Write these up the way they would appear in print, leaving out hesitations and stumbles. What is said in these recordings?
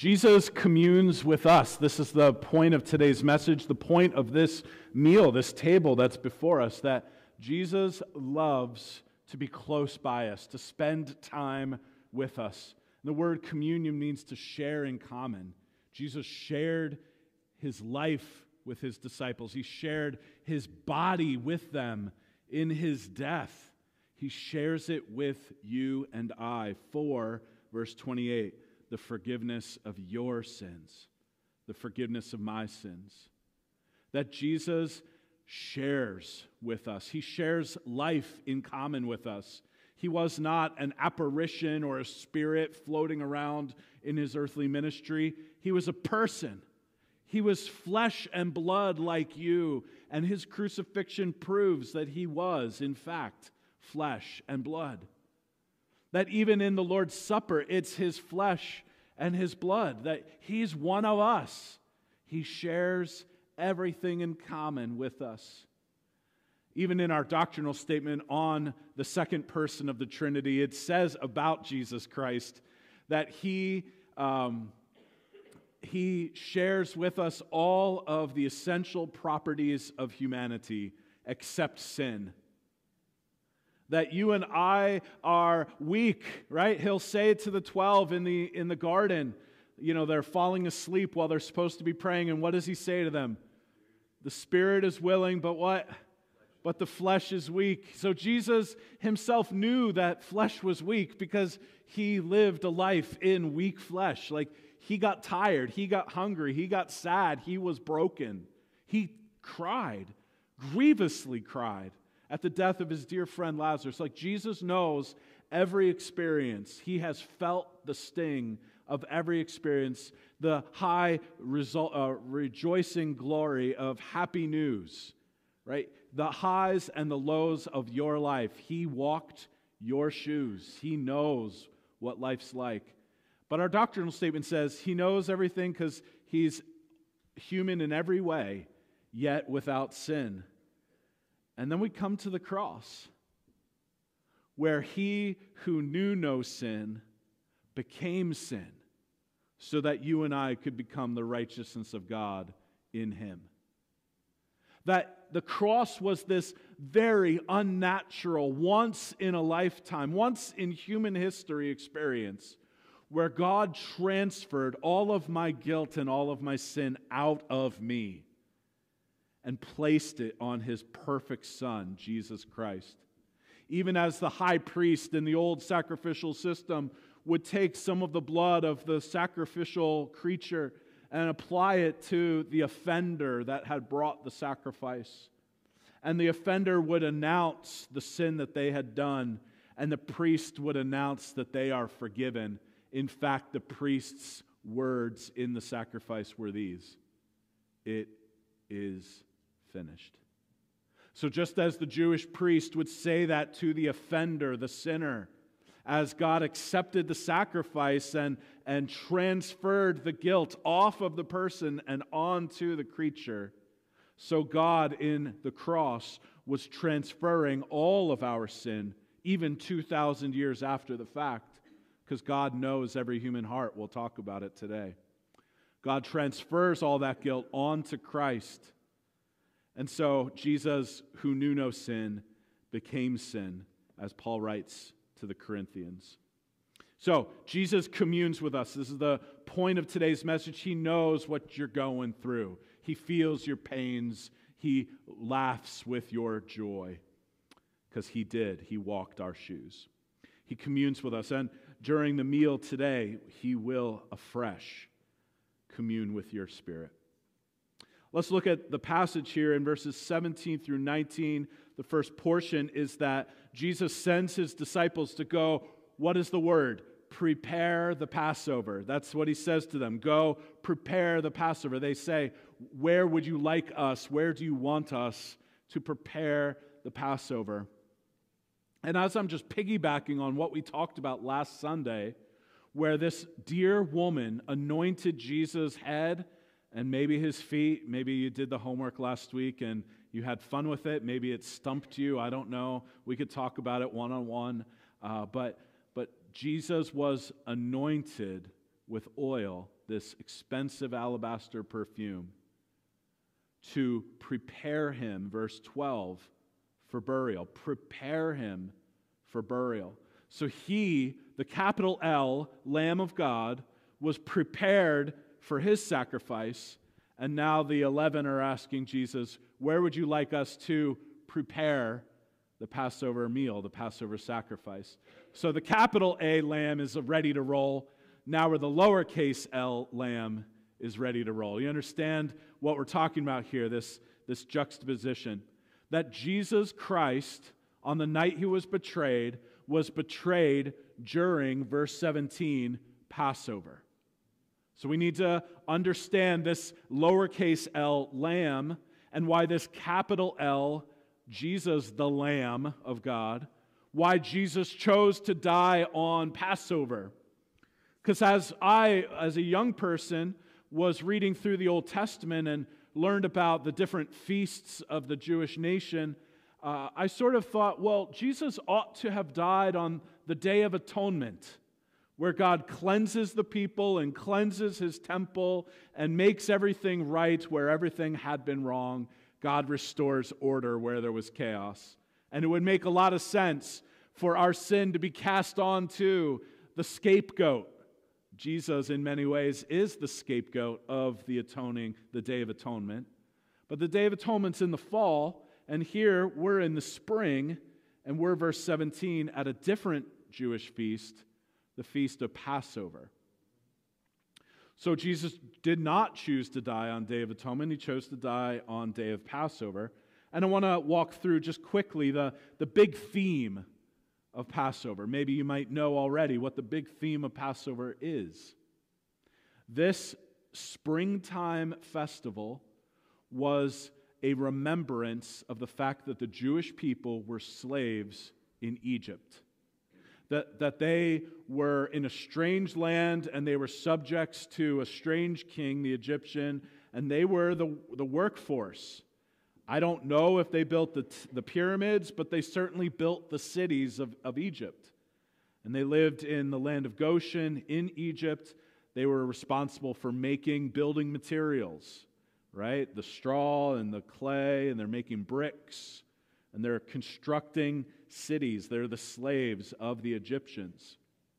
Jesus communes with us. This is the point of today's message, the point of this meal, this table that's before us, that Jesus loves to be close by us, to spend time with us. The word communion means to share in common. Jesus shared his life with his disciples. He shared his body with them in his death. He shares it with you and I for, verse 28, the forgiveness of your sins, the forgiveness of my sins. That Jesus shares with us. He shares life in common with us. He was not an apparition or a spirit floating around in his earthly ministry. He was a person. He was flesh and blood like you, and his crucifixion proves that he was, in fact, flesh and blood. That even in the Lord's Supper, it's his flesh and his blood, that he's one of us. He shares everything in common with us. Even in our doctrinal statement on the second person of the Trinity, it says about Jesus Christ that he shares with us all of the essential properties of humanity except sin. That you and I are weak, right? He'll say to the 12 in the garden, you know, they're falling asleep while they're supposed to be praying, and what does he say to them? The spirit is willing, but what? But the flesh is weak. So Jesus himself knew that flesh was weak because he lived a life in weak flesh. Like, he got tired, he got hungry, he got sad, he was broken. He cried, grievously cried, at the death of his dear friend Lazarus. Like, Jesus knows every experience. He has felt the sting of every experience, the high rejoicing glory of happy news, right? The highs and the lows of your life. He walked your shoes. He knows what life's like. But our doctrinal statement says he knows everything because he's human in every way, yet without sin. And then we come to the cross, where he who knew no sin became sin, so that you and I could become the righteousness of God in him. That the cross was this very unnatural, once in a lifetime, once in human history experience, where God transferred all of my guilt and all of my sin out of me and placed it on his perfect Son, Jesus Christ. Even as the high priest in the old sacrificial system would take some of the blood of the sacrificial creature and apply it to the offender that had brought the sacrifice. And the offender would announce the sin that they had done, and the priest would announce that they are forgiven. In fact, the priest's words in the sacrifice were these: "It is finished." So just as the Jewish priest would say that to the offender, the sinner, as God accepted the sacrifice and transferred the guilt off of the person and onto the creature, so God in the cross was transferring all of our sin, even 2,000 years after the fact, because God knows every human heart. We'll talk about it today. God transfers all that guilt onto Christ. And so Jesus, who knew no sin, became sin, as Paul writes to the Corinthians. So Jesus communes with us. This is the point of today's message. He knows what you're going through. He feels your pains. He laughs with your joy, because he did. He walked our shoes. He communes with us. And during the meal today, he will afresh commune with your spirit. Let's look at the passage here in verses 17 through 19. The first portion is that Jesus sends his disciples to go, what is the word? Prepare the Passover. That's what he says to them. Go prepare the Passover. They say, where would you like us? Where do you want us to prepare the Passover? And as I'm just piggybacking on what we talked about last Sunday, where this dear woman anointed Jesus' head and maybe his feet. Maybe you did the homework last week and you had fun with it. Maybe it stumped you. I don't know. We could talk about it one-on-one. But Jesus was anointed with oil, this expensive alabaster perfume, to prepare him, verse 12, for burial. Prepare him for burial. So he, the capital L, Lamb of God, was prepared for his sacrifice, and now the 11 are asking Jesus, where would you like us to prepare the Passover meal, the Passover sacrifice? So the capital A Lamb is ready to roll. Now we're the lowercase l Lamb is ready to roll. You understand what we're talking about here, this juxtaposition. That Jesus Christ, on the night he was betrayed during, verse 17, Passover. So we need to understand this lowercase l Lamb and why this capital L, Jesus the Lamb of God, why Jesus chose to die on Passover. Because as a young person, was reading through the Old Testament and learned about the different feasts of the Jewish nation, I sort of thought, well, Jesus ought to have died on the Day of Atonement, where God cleanses the people and cleanses his temple and makes everything right where everything had been wrong. God restores order where there was chaos. And it would make a lot of sense for our sin to be cast on to the scapegoat. Jesus, in many ways, is the scapegoat of the Day of Atonement. But the Day of Atonement's in the fall, and here we're in the spring, and we're, verse 17, at a different Jewish feast, the Feast of Passover. So Jesus did not choose to die on Day of Atonement. He chose to die on Day of Passover. And I want to walk through just quickly the big theme of Passover. Maybe you might know already what the big theme of Passover is. This springtime festival was a remembrance of the fact that the Jewish people were slaves in Egypt. That they were in a strange land and they were subjects to a strange king, the Egyptian, and they were the workforce. I don't know if they built the pyramids, but they certainly built the cities of Egypt. And they lived in the land of Goshen in Egypt. They were responsible for building materials, right? The straw and the clay, and they're making bricks, and they're constructing cities. They're the slaves of the Egyptians.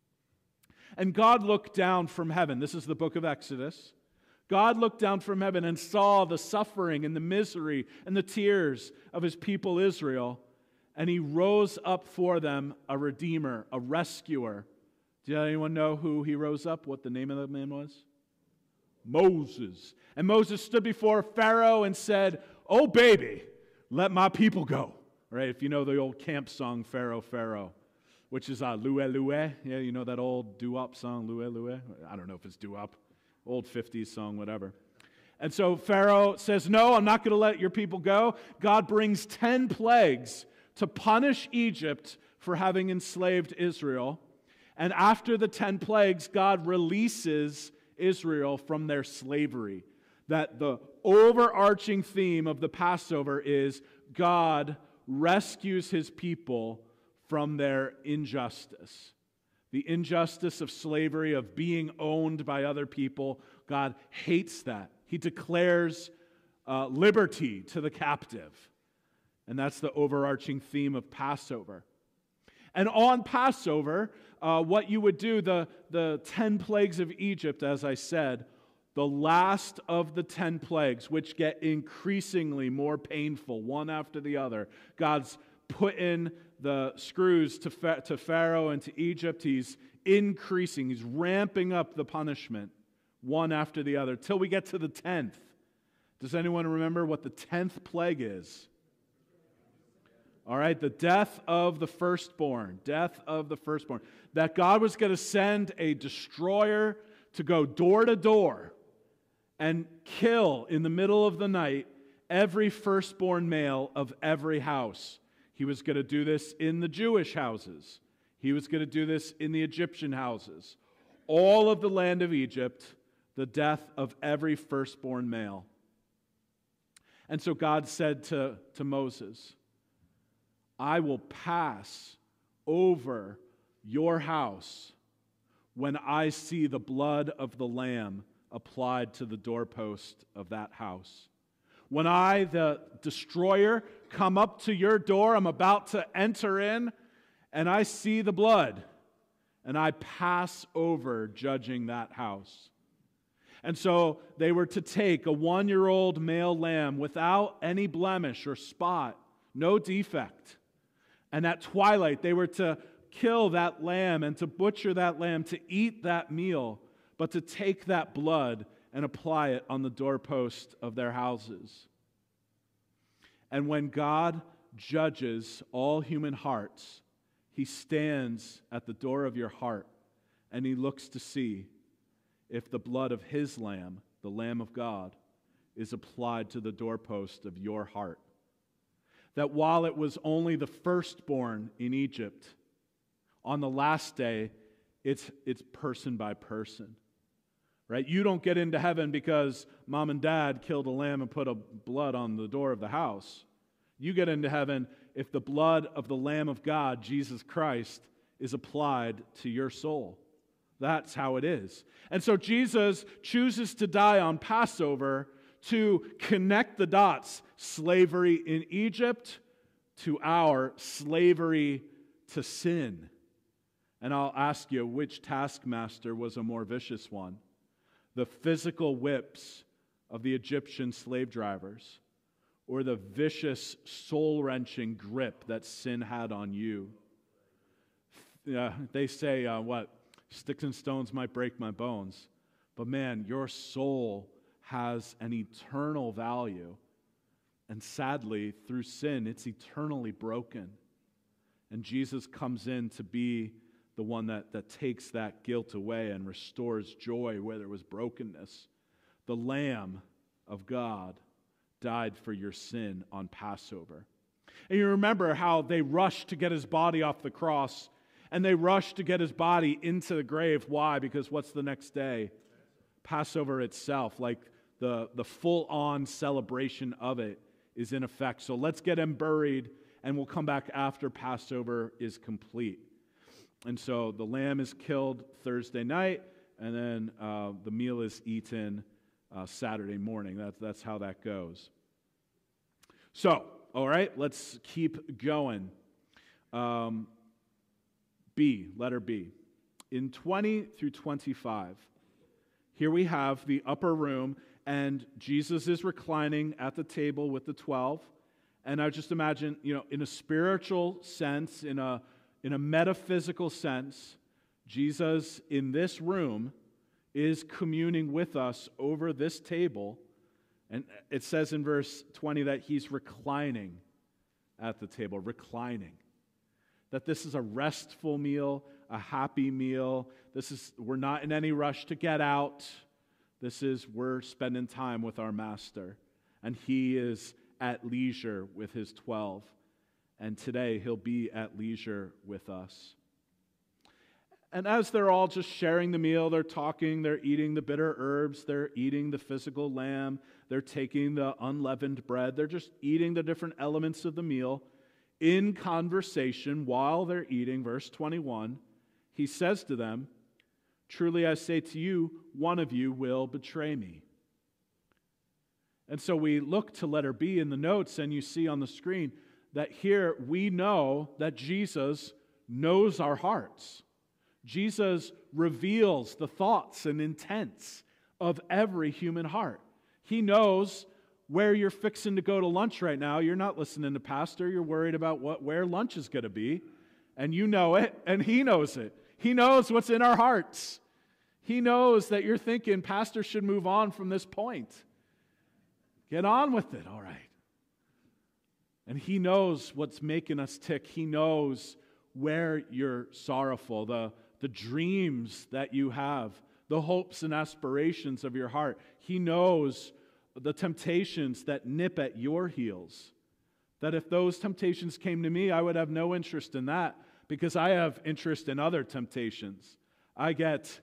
And God looked down from heaven. This is the book of Exodus. God looked down from heaven and saw the suffering and the misery and the tears of his people Israel, and he rose up for them a redeemer, a rescuer. Did anyone know who he rose up, what the name of the man was? Moses. And Moses stood before Pharaoh and said, "Oh baby, let my people go." Right? If you know the old camp song, Pharaoh, Pharaoh, which is Loué, Loué. Yeah, you know that old doo-wop song, Loué, Loué? I don't know if it's doo-wop. Old 50s song, whatever. And so Pharaoh says, "No, I'm not going to let your people go." God brings 10 plagues to punish Egypt for having enslaved Israel. And after the 10 plagues, God releases Israel from their slavery. That the overarching theme of the Passover is God rescues his people from their injustice. The injustice of slavery, of being owned by other people. God hates that. He declares liberty to the captive. And that's the overarching theme of Passover. And on Passover, what you would do, the 10 plagues of Egypt, as I said, the last of the 10 plagues, which get increasingly more painful, one after the other. God's put in the screws to Pharaoh and to Egypt. He's increasing, he's ramping up the punishment, one after the other, till we get to the 10th. Does anyone remember what the 10th plague is? All right, the death of the firstborn. Death of the firstborn. That God was going to send a destroyer to go door to door and kill in the middle of the night every firstborn male of every house. He was going to do this in the Jewish houses. He was going to do this in the Egyptian houses. All of the land of Egypt, the death of every firstborn male. And so God said to Moses, "I will pass over your house when I see the blood of the Lamb applied to the doorpost of that house. When I, the destroyer, come up to your door, I'm about to enter in, and I see the blood, and I pass over judging that house. And so they were to take a 1-year-old male lamb without any blemish or spot, no defect. And at twilight, they were to kill that lamb and to butcher that lamb, to eat that meal, but to take that blood and apply it on the doorpost of their houses. And when God judges all human hearts, He stands at the door of your heart and He looks to see if the blood of His Lamb, the Lamb of God, is applied to the doorpost of your heart. That while it was only the firstborn in Egypt, on the last day, it's person by person. Right? You don't get into heaven because mom and dad killed a lamb and put a blood on the door of the house. You get into heaven if the blood of the Lamb of God, Jesus Christ, is applied to your soul. That's how it is. And so Jesus chooses to die on Passover to connect the dots, slavery in Egypt to our slavery to sin. And I'll ask you, which taskmaster was a more vicious one? The physical whips of the Egyptian slave drivers, or the vicious, soul-wrenching grip that sin had on you? They say, sticks and stones might break my bones, but man, your soul has an eternal value. And sadly, through sin, it's eternally broken. And Jesus comes in to be the one that takes that guilt away and restores joy where there was brokenness. The Lamb of God died for your sin on Passover. And you remember how they rushed to get His body off the cross, and they rushed to get His body into the grave. Why? Because what's the next day? Passover itself, like the full-on celebration of it, is in effect. So let's get Him buried, and we'll come back after Passover is complete. And so the lamb is killed Thursday night, and then the meal is eaten Saturday morning. That's how that goes. So, all right, let's keep going. Letter B. In 20 through 25, here we have the upper room, and Jesus is reclining at the table with the 12. And I just imagine, in a spiritual sense, in a metaphysical sense, Jesus in this room is communing with us over this table. And it says in verse 20 that He's reclining at the table, reclining. That this is a restful meal, a happy meal. We're not in any rush to get out. We're spending time with our Master. And He is at leisure with His 12. And today He'll be at leisure with us. And as they're all just sharing the meal, they're talking, they're eating the bitter herbs, they're eating the physical lamb, they're taking the unleavened bread, they're just eating the different elements of the meal. In conversation, while they're eating, verse 21, He says to them, "Truly I say to you, one of you will betray me." And so we look to letter B in the notes, and you see on the screen that here we know that Jesus knows our hearts. Jesus reveals the thoughts and intents of every human heart. He knows where you're fixing to go to lunch right now. You're not listening to Pastor. You're worried about where lunch is going to be. And you know it, and He knows it. He knows what's in our hearts. He knows that you're thinking, Pastor should move on from this point. Get on with it, all right. And He knows what's making us tick. He knows where you're sorrowful, the dreams that you have, the hopes and aspirations of your heart. He knows the temptations that nip at your heels. That if those temptations came to me, I would have no interest in that because I have interest in other temptations. I get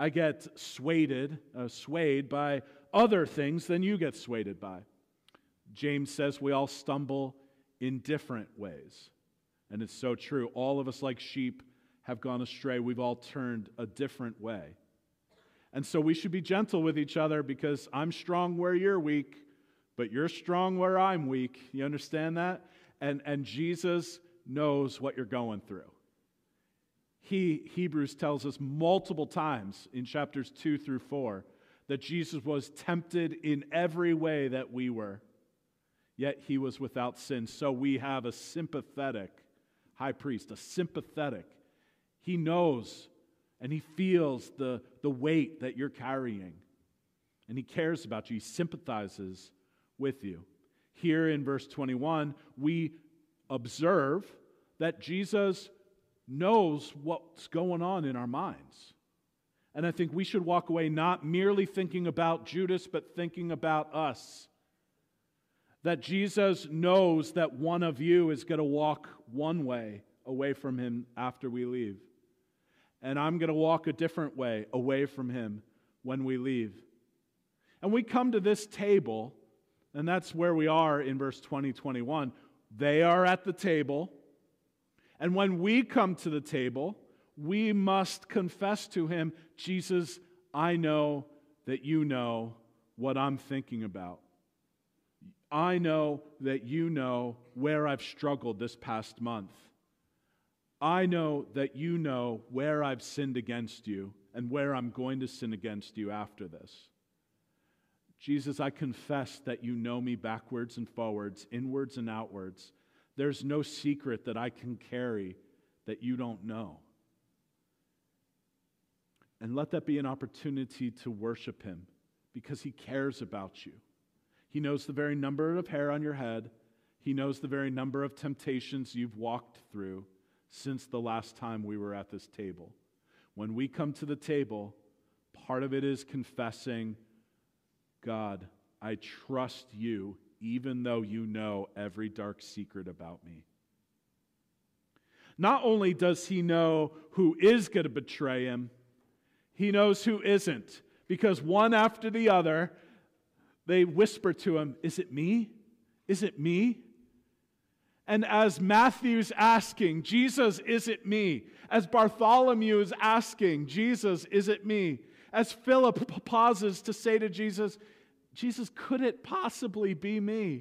swayed by other things than you get swayed by. James says we all stumble in different ways. And it's so true. All of us, like sheep, have gone astray. We've all turned a different way. And so we should be gentle with each other because I'm strong where you're weak, but you're strong where I'm weak. You understand that? And Jesus knows what you're going through. Hebrews tells us multiple times in chapters 2 through 4 that Jesus was tempted in every way that we were, yet he was without sin. So we have a sympathetic high priest, a sympathetic. He knows and he feels the weight that you're carrying. And he cares about you. He sympathizes with you. Here in verse 21, we observe that Jesus knows what's going on in our minds. And I think we should walk away not merely thinking about Judas, but thinking about us. That Jesus knows that one of you is going to walk one way away from him after we leave. And I'm going to walk a different way away from him when we leave. And we come to this table, and that's where we are in verse 20-21. They are at the table. And when we come to the table, we must confess to him, Jesus, I know that you know what I'm thinking about. I know that you know where I've struggled this past month. I know that you know where I've sinned against you and where I'm going to sin against you after this. Jesus, I confess that you know me backwards and forwards, inwards and outwards. There's no secret that I can carry that you don't know. And let that be an opportunity to worship him because he cares about you. He knows the very number of hair on your head. He knows the very number of temptations you've walked through since the last time we were at this table. When we come to the table, part of it is confessing, God, I trust you even though you know every dark secret about me. Not only does he know who is going to betray him, he knows who isn't. Because one after the other, they whisper to him, is it me? Is it me? And as Matthew's asking, Jesus, is it me? As Bartholomew is asking, Jesus, is it me? As Philip pauses to say to Jesus, Jesus, could it possibly be me?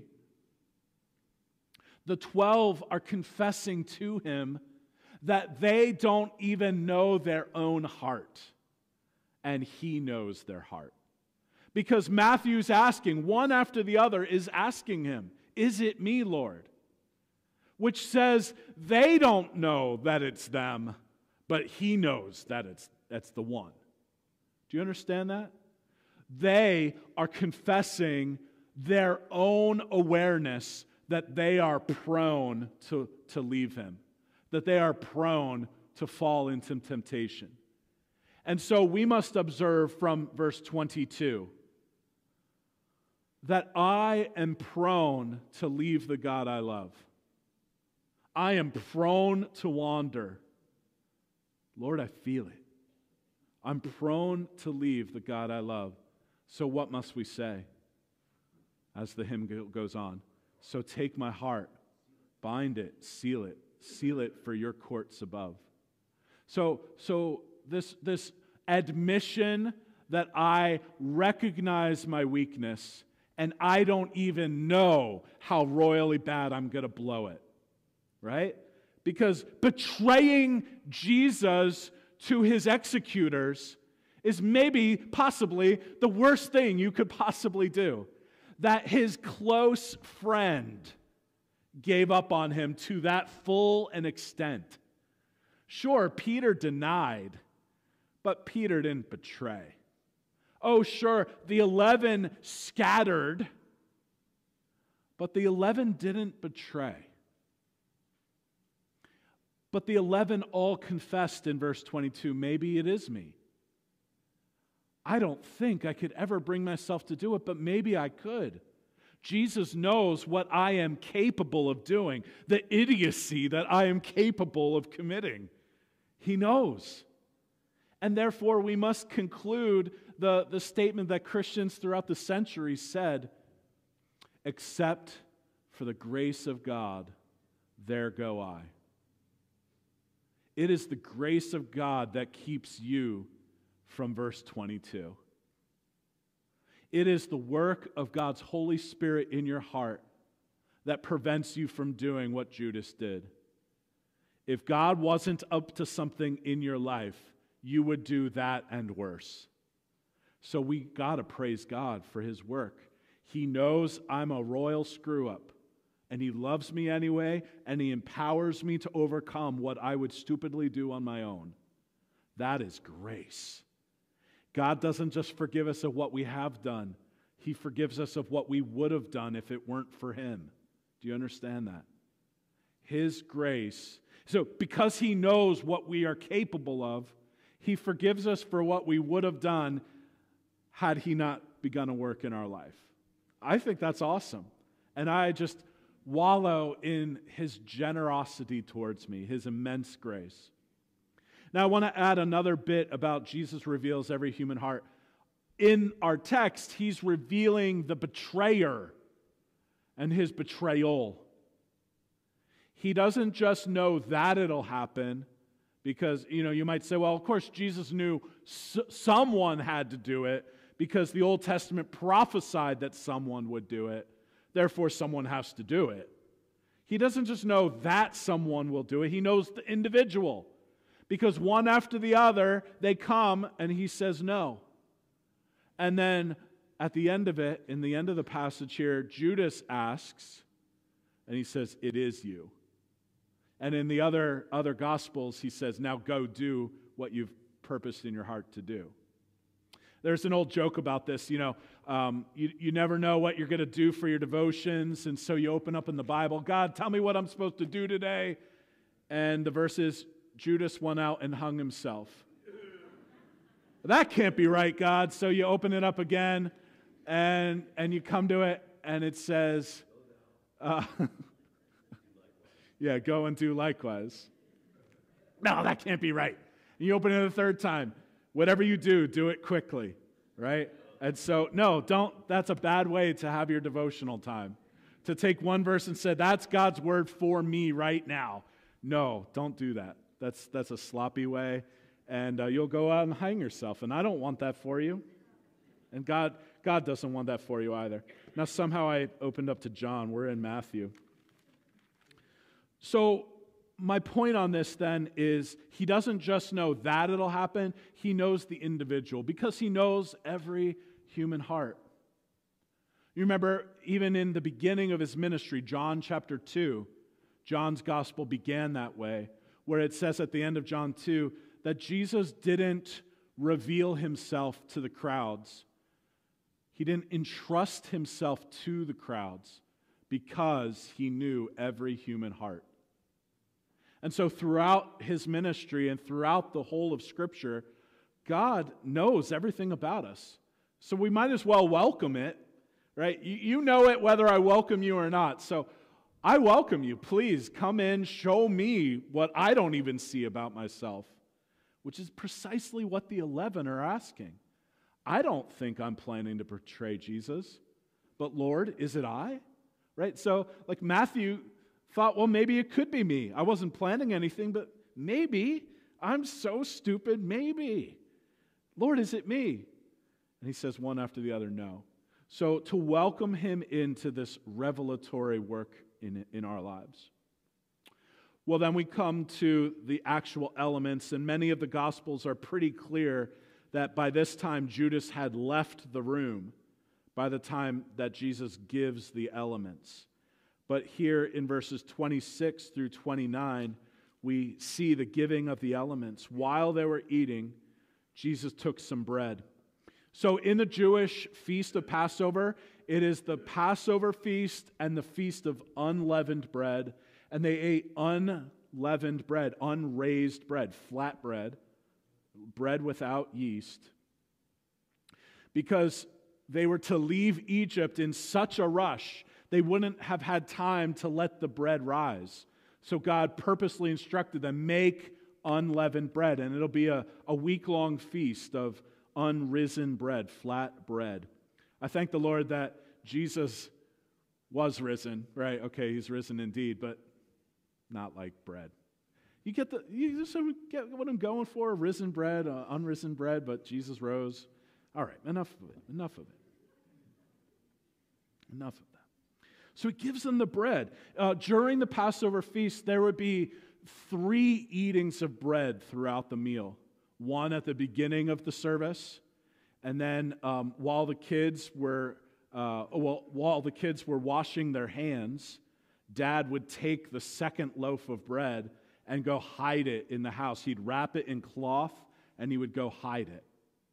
The 12 are confessing to him that they don't even know their own heart, and he knows their heart. Because Matthew's asking, one after the other is asking him, is it me, Lord? Which says they don't know that it's them, but he knows that that's the one. Do you understand that? They are confessing their own awareness that they are prone to leave him, that they are prone to fall into temptation. And so we must observe from verse 22 that I am prone to leave the God I love. I am prone to wander. Lord, I feel it. I'm prone to leave the God I love. So what must we say? As the hymn goes on. So take my heart, bind it, seal it for your courts above. So this admission that I recognize my weakness and I don't even know how royally bad I'm going to blow it. Right? Because betraying Jesus to his executors is maybe, possibly, the worst thing you could possibly do. That his close friend gave up on him to that full an extent. Sure, Peter denied, but Peter didn't betray. Oh, sure, the 11 scattered, but the 11 didn't betray. But the 11 all confessed in verse 22, maybe it is me. I don't think I could ever bring myself to do it, but maybe I could. Jesus knows what I am capable of doing, the idiocy that I am capable of committing. He knows. And therefore, we must conclude the statement that Christians throughout the centuries said, except for the grace of God, there go I. It is the grace of God that keeps you from verse 22. It is the work of God's Holy Spirit in your heart that prevents you from doing what Judas did. If God wasn't up to something in your life, you would do that and worse. So we got to praise God for his work. He knows I'm a royal screw-up, and he loves me anyway, and he empowers me to overcome what I would stupidly do on my own. That is grace. God doesn't just forgive us of what we have done. He forgives us of what we would have done if it weren't for him. Do you understand that? His grace. So because he knows what we are capable of, he forgives us for what we would have done had he not begun a work in our life. I think that's awesome. And I just wallow in his generosity towards me, his immense grace. Now, I want to add another bit about Jesus reveals every human heart. In our text, he's revealing the betrayer and his betrayal. He doesn't just know that it'll happen because, you might say, well, of course, Jesus knew someone had to do it because the Old Testament prophesied that someone would do it. Therefore, someone has to do it. He doesn't just know that someone will do it. He knows the individual. Because one after the other, they come and he says no. And then at the end of it, in the end of the passage here, Judas asks, and he says, "It is you." And in the other Gospels, he says, "Now go do what you've purposed in your heart to do." There's an old joke about this, you never know what you're going to do for your devotions, and so you open up in the Bible, "God, tell me what I'm supposed to do today." And the verse is, Judas went out and hung himself. That can't be right, God. So you open it up again, and you come to it, and it says, yeah, go and do likewise. No, that can't be right. And you open it a third time. Whatever you do, do it quickly, right? And so, no, don't. That's a bad way to have your devotional time. To take one verse and say, that's God's word for me right now. No, don't do that. That's a sloppy way, and you'll go out and hang yourself, and I don't want that for you. And God doesn't want that for you either. Now, somehow I opened up to John. We're in Matthew. So my point on this then is he doesn't just know that it'll happen, he knows the individual because he knows every human heart. You remember, even in the beginning of his ministry, John chapter 2, John's gospel began that way, where it says at the end of John 2 that Jesus didn't reveal himself to the crowds. He didn't entrust himself to the crowds because he knew every human heart. And so throughout his ministry and throughout the whole of Scripture, God knows everything about us. So we might as well welcome it, right? You know it whether I welcome you or not. So I welcome you. Please come in, show me what I don't even see about myself, which is precisely what the 11 are asking. I don't think I'm planning to betray Jesus, but Lord, is it I? Right? So, like Matthew thought, well, maybe it could be me. I wasn't planning anything, but maybe I'm so stupid, maybe. Lord, is it me? And he says one after the other, no. So to welcome him into this revelatory work in our lives. Well, then we come to the actual elements, and many of the Gospels are pretty clear that by this time Judas had left the room by the time that Jesus gives the elements. But here in verses 26 through 29, we see the giving of the elements. While they were eating, Jesus took some bread. So in the Jewish feast of Passover, it is the Passover feast and the feast of unleavened bread. And they ate unleavened bread, unraised bread, flat bread, bread without yeast. Because they were to leave Egypt in such a rush, they wouldn't have had time to let the bread rise. So God purposely instructed them, make unleavened bread. And it'll be a week-long feast of unrisen bread, flat bread. I thank the Lord that Jesus was risen, right? Okay, he's risen indeed, but not like bread. You just get what I'm going for, risen bread, unrisen bread, but Jesus rose. All right, enough of it. Enough of that. So he gives them the bread. During the Passover feast, there would be 3 eatings of bread throughout the meal. One at the beginning of the service, and then while the kids were washing their hands, Dad would take the second loaf of bread and go hide it in the house. He'd wrap it in cloth, and he would go hide it.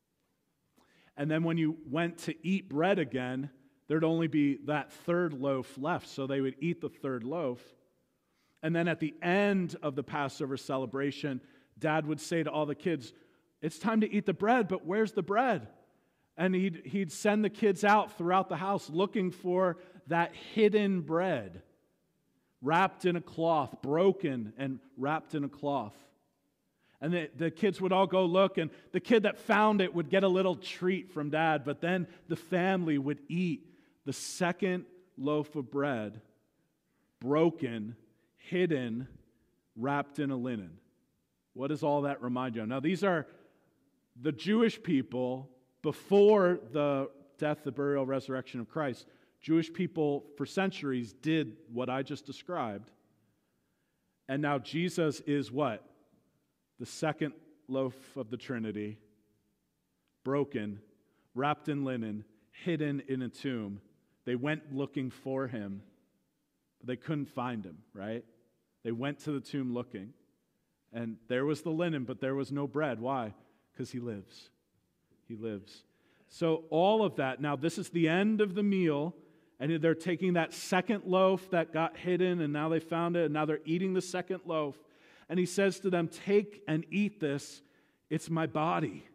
And then when you went to eat bread again, there'd only be that third loaf left, so they would eat the third loaf. And then at the end of the Passover celebration, Dad would say to all the kids, "It's time to eat the bread, but where's the bread?" And he'd send the kids out throughout the house looking for that hidden bread, wrapped in a cloth, broken and wrapped in a cloth. And the kids would all go look, and the kid that found it would get a little treat from Dad, but then the family would eat the second loaf of bread, broken, hidden, wrapped in a linen. What does all that remind you of? Now, these are the Jewish people before the death, the burial, resurrection of Christ. Jewish people for centuries did what I just described. And now Jesus is what? The second loaf of the Trinity, broken, wrapped in linen, hidden in a tomb. They went looking for him, but they couldn't find him, right? They went to the tomb looking, and there was the linen, but there was no bread. Why? Because he lives. He lives. So all of that, now this is the end of the meal, and they're taking that second loaf that got hidden, and now they found it, and now they're eating the second loaf. And he says to them, "Take and eat this. It's my body."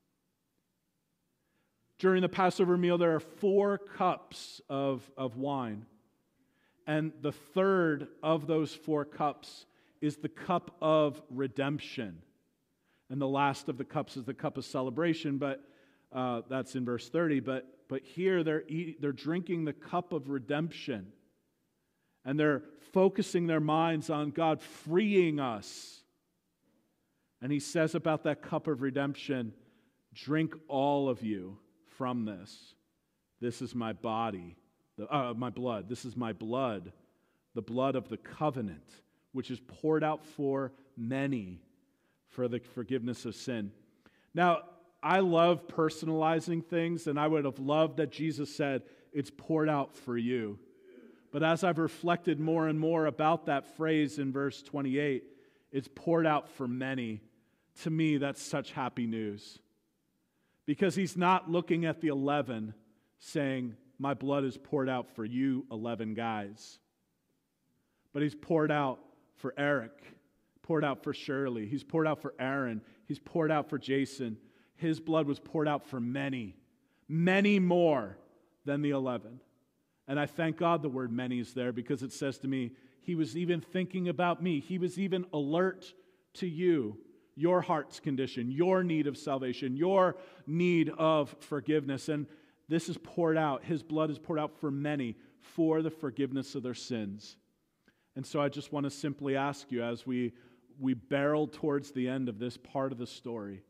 During the Passover meal, there are 4 cups of wine. And the third of those 4 cups is the cup of redemption. And the last of the cups is the cup of celebration, but that's in verse 30. But here they're drinking the cup of redemption. And they're focusing their minds on God freeing us. And he says about that cup of redemption, "Drink all of you from this. This is my body, my blood. This is my blood, the blood of the covenant, which is poured out for many for the forgiveness of sin." Now, I love personalizing things, and I would have loved that Jesus said, "It's poured out for you." But as I've reflected more and more about that phrase in verse 28, "It's poured out for many," to me, that's such happy news. Because he's not looking at the 11 saying, "My blood is poured out for you 11 guys." But he's poured out for Eric, poured out for Shirley, he's poured out for Aaron, he's poured out for Jason. His blood was poured out for many, many more than the 11. And I thank God the word "many" is there, because it says to me, he was even thinking about me. He was even alert to you, your heart's condition, your need of salvation, your need of forgiveness. And this is poured out. His blood is poured out for many for the forgiveness of their sins. And so I just want to simply ask you, as we barrel towards the end of this part of the story,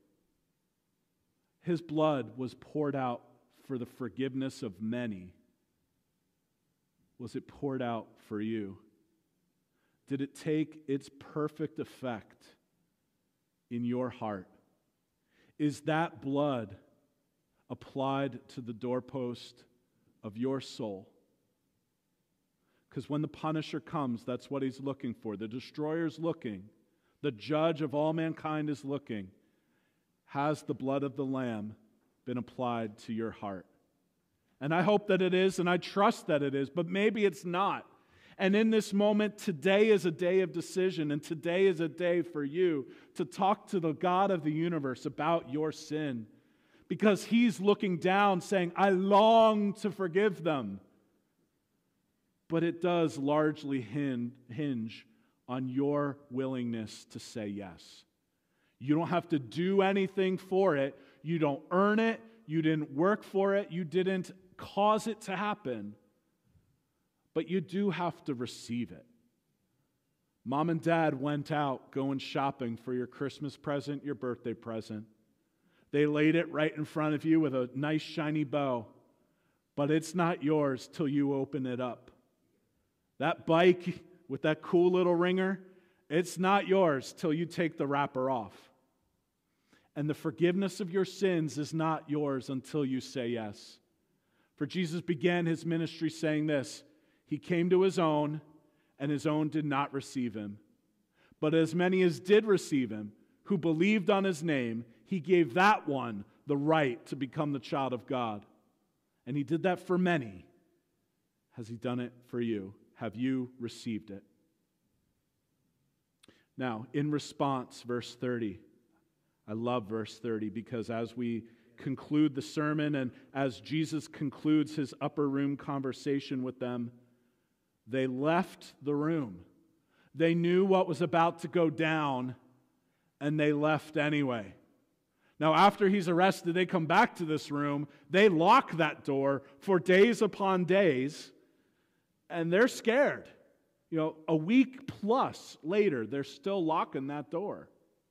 his blood was poured out for the forgiveness of many. Was it poured out for you? Did it take its perfect effect in your heart? Is that blood applied to the doorpost of your soul? Because when the punisher comes, that's what he's looking for. The destroyer's looking. The judge of all mankind is looking. Has the blood of the Lamb been applied to your heart? And I hope that it is, and I trust that it is, but maybe it's not. And in this moment, today is a day of decision, and today is a day for you to talk to the God of the universe about your sin. Because he's looking down saying, "I long to forgive them." But it does largely hinge on your willingness to say yes. You don't have to do anything for it. You don't earn it. You didn't work for it. You didn't cause it to happen. But you do have to receive it. Mom and Dad went out going shopping for your Christmas present, your birthday present. They laid it right in front of you with a nice shiny bow, but it's not yours till you open it up. That bike with that cool little ringer, it's not yours till you take the wrapper off. And the forgiveness of your sins is not yours until you say yes. For Jesus began his ministry saying this: He came to his own, and his own did not receive him. But as many as did receive him, who believed on his name, he gave that one the right to become the child of God. And he did that for many. Has he done it for you? Have you received it? Now, in response, verse 30. I love verse 30 because as we conclude the sermon and as Jesus concludes his upper room conversation with them, they left the room. They knew what was about to go down, and they left anyway. Now, after he's arrested, they come back to this room. They lock that door for days upon days, and they're scared. A week plus later, they're still locking that door.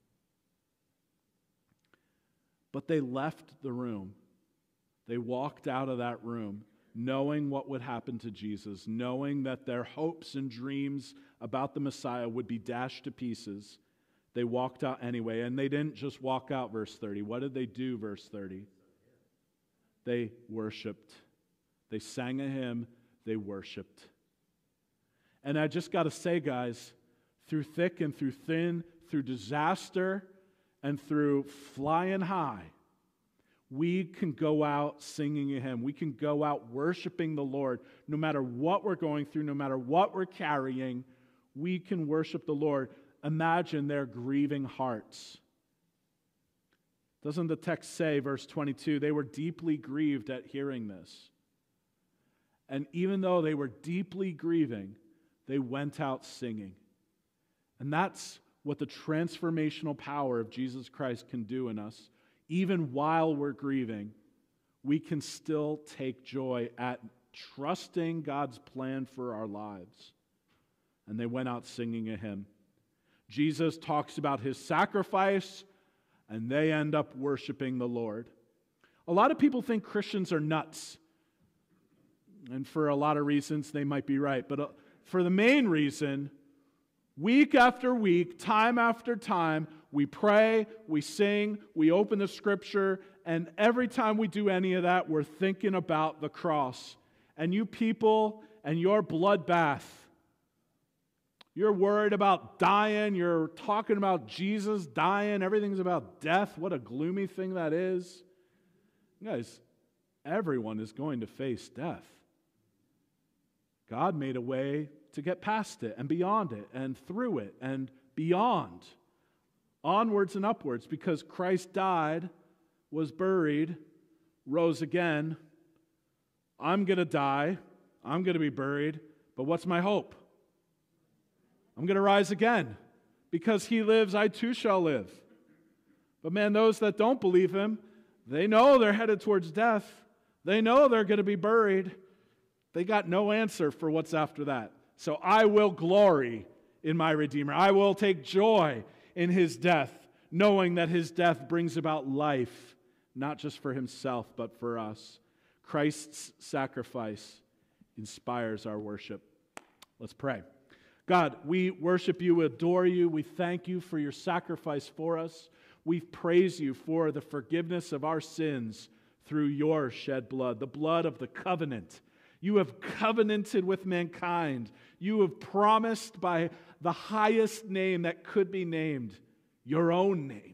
But they left the room. They walked out of that room knowing what would happen to Jesus, knowing that their hopes and dreams about the Messiah would be dashed to pieces. They walked out anyway, and they didn't just walk out, verse 30. What did they do, verse 30? They worshiped. They sang a hymn. They worshiped. And I just got to say, guys, through thick and through thin, through disaster and through flying high, we can go out singing a hymn. We can go out worshiping the Lord. No matter what we're going through, no matter what we're carrying, we can worship the Lord. Imagine their grieving hearts. Doesn't the text say, verse 22, they were deeply grieved at hearing this. And even though they were deeply grieving, they went out singing. And that's what the transformational power of Jesus Christ can do in us. Even while we're grieving, we can still take joy at trusting God's plan for our lives. And they went out singing a hymn. Jesus talks about his sacrifice, and they end up worshiping the Lord. A lot of people think Christians are nuts. And for a lot of reasons, they might be right. But for the main reason, week after week, time after time, we pray, we sing, we open the Scripture, and every time we do any of that, we're thinking about the cross. And you people and your bloodbath, you're worried about dying, you're talking about Jesus dying, everything's about death. What a gloomy thing that is. Guys, everyone is going to face death. God made a way to get past it and beyond it and through it and beyond. Onwards and upwards, because Christ died, was buried, rose again. I'm going to die. I'm going to be buried. But what's my hope? I'm going to rise again. Because he lives, I too shall live. But man, those that don't believe him, they know they're headed towards death. They know they're going to be buried. They got no answer for what's after that. So I will glory in my Redeemer. I will take joy in his death, knowing that his death brings about life, not just for himself, but for us. Christ's sacrifice inspires our worship. Let's pray. God, we worship you, adore you. We thank you for your sacrifice for us. We praise you for the forgiveness of our sins through your shed blood, the blood of the covenant. You have covenanted with mankind. You have promised by the highest name that could be named, your own name.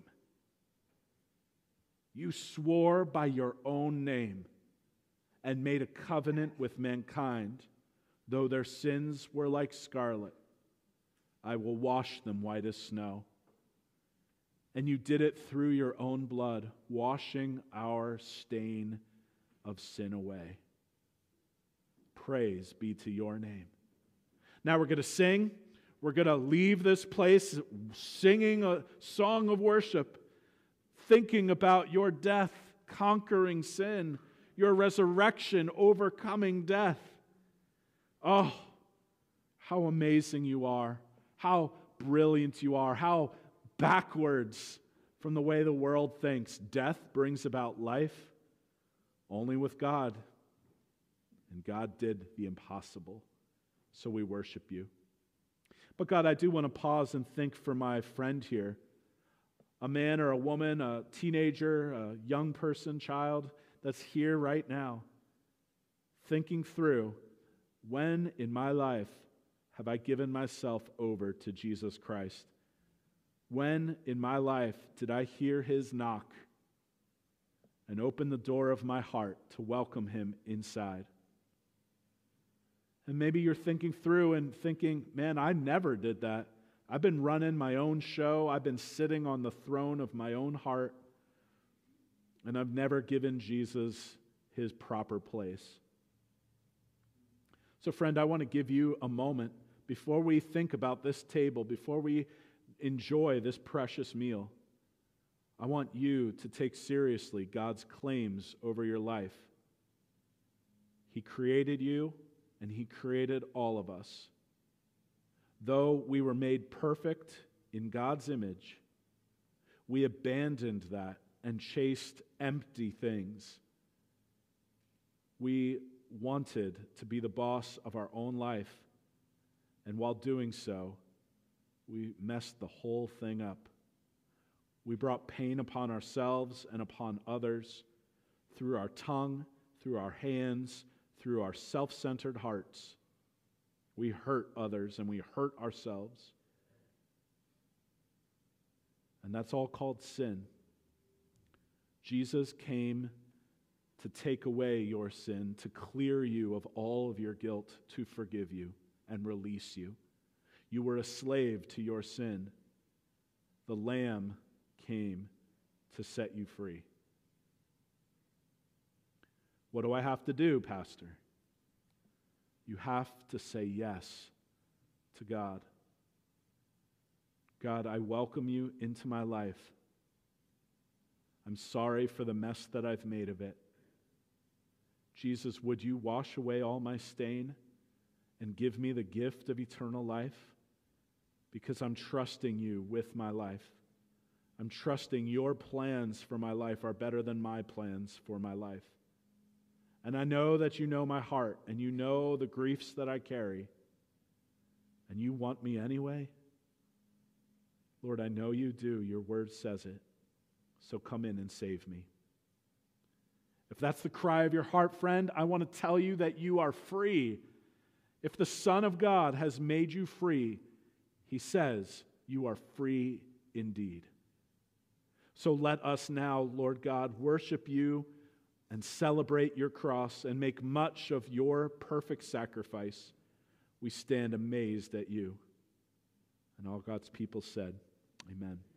You swore by your own name and made a covenant with mankind. Though their sins were like scarlet, I will wash them white as snow. And you did it through your own blood, washing our stain of sin away. Praise be to your name. Now we're going to sing. We're going to leave this place singing a song of worship, thinking about your death, conquering sin, your resurrection, overcoming death. Oh, how amazing you are. how brilliant you are, how backwards from the way the world thinks. Death brings about life only with God. And God did the impossible. So we worship you. But God, I do want to pause and think for my friend here, a man or a woman, a teenager, a young person, child that's here right now, thinking through, when in my life have I given myself over to Jesus Christ? When in my life did I hear his knock and open the door of my heart to welcome him inside? And maybe you're thinking through and thinking, man, I never did that. I've been running my own show. I've been sitting on the throne of my own heart. And I've never given Jesus his proper place. So friend, I want to give you a moment before we think about this table, before we enjoy this precious meal. I want you to take seriously God's claims over your life. He created you, and he created all of us. Though we were made perfect in God's image, we abandoned that and chased empty things. We wanted to be the boss of our own life, and while doing so, we messed the whole thing up. We brought pain upon ourselves and upon others through our tongue, through our hands, through our self-centered hearts. We hurt others and we hurt ourselves. And that's all called sin. Jesus came to take away your sin, to clear you of all of your guilt, to forgive you and release you. You were a slave to your sin. The Lamb came to set you free. What do I have to do, Pastor? You have to say yes to God. God, I welcome you into my life. I'm sorry for the mess that I've made of it. Jesus, would you wash away all my stain and give me the gift of eternal life? Because I'm trusting you with my life. I'm trusting your plans for my life are better than my plans for my life. And I know that you know my heart, and you know the griefs that I carry, and you want me anyway. Lord, I know you do. Your word says it. So come in and save me. If that's the cry of your heart, friend, I want to tell you that you are free. If the Son of God has made you free, he says you are free indeed. So let us now, Lord God, worship you and celebrate your cross and make much of your perfect sacrifice. We stand amazed at you. And all God's people said, amen.